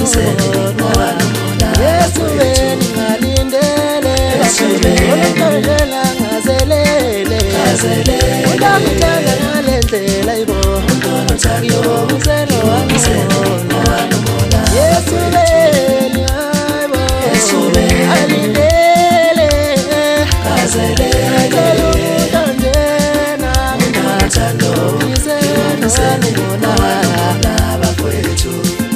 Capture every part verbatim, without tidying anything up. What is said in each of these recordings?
Yesu beni ngalindele Olukholela ngazelele Udakuthanda ngalendlela ibo Ngiyobongiselo wangibona Yesu beni hayibo alindele Ngicela ukuthandena Ngizelo wangibona bafowethu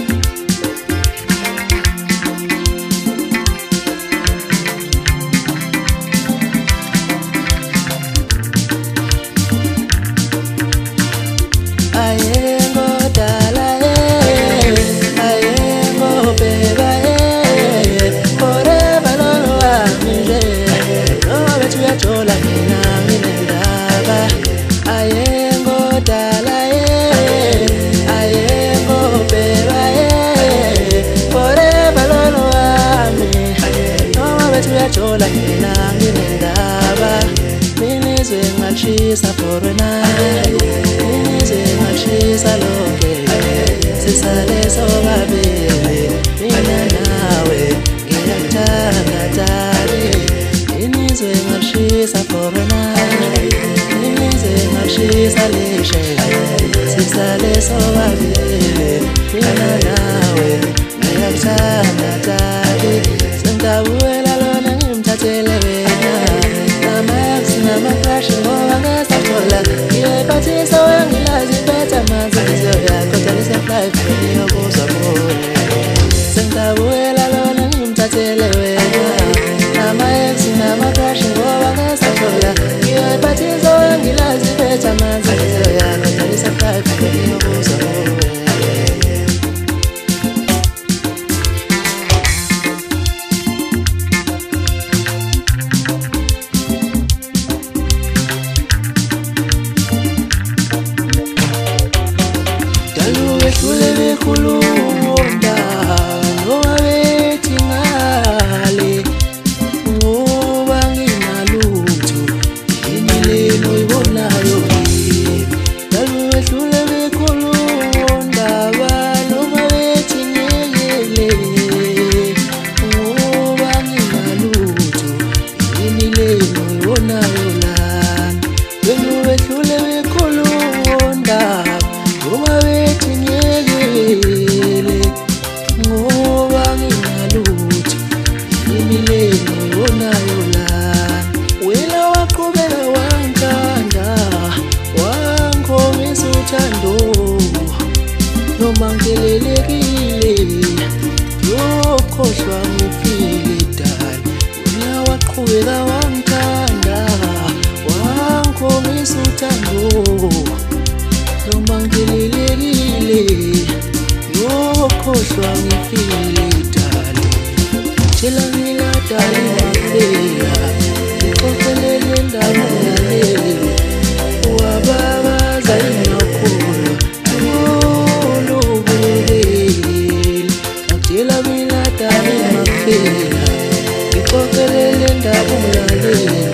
Chola mina nginendaba minizwe ngashisa for night minizwe ngashisa lonke sisale sobabili mina nawe ngiyakuthanda tali minizwe ngashisa for night minizwe ngashisa lishe sisale sobabili mina nawe ngiyakuthanda tali sengawela Tele wena Nama sinama crash ngoba ngasathola Ngiyepathi sawangilazi betha manzi ya kodwa life ngiyobuza kuwe Sengabuela lona ngimthathele wena Nama sinama crash ngoba ngasathola Ngiyepathi sawangilazi betha manzi ya kodwa life ngiyobuza kuwe Kulele kulunda ngoba bethi ngale ngoba nginalutho yini lelo ibonayo kimi dalwehlule kulunda ngoba bethi ngiyele ngoba nginalutho yini lelo ibonayo lana dalwehlule kulunda ngoba bethi ngoba ngingalutho imileni onayo la wena waqhubeka wangithanda wangomisa uthando noma ngikelelekile yokhohlwa ngifile dali wena waqhubeka wangithanda wangomisa uthando noma ngikelelekile yokhohlwa ngifile dali Tshela mina dali waphela Ngikhokelele ndaba yalelo Wababaza inokhulu Ulubulele Tshela mina dali waphela Ngikhokelele ndaba yalelo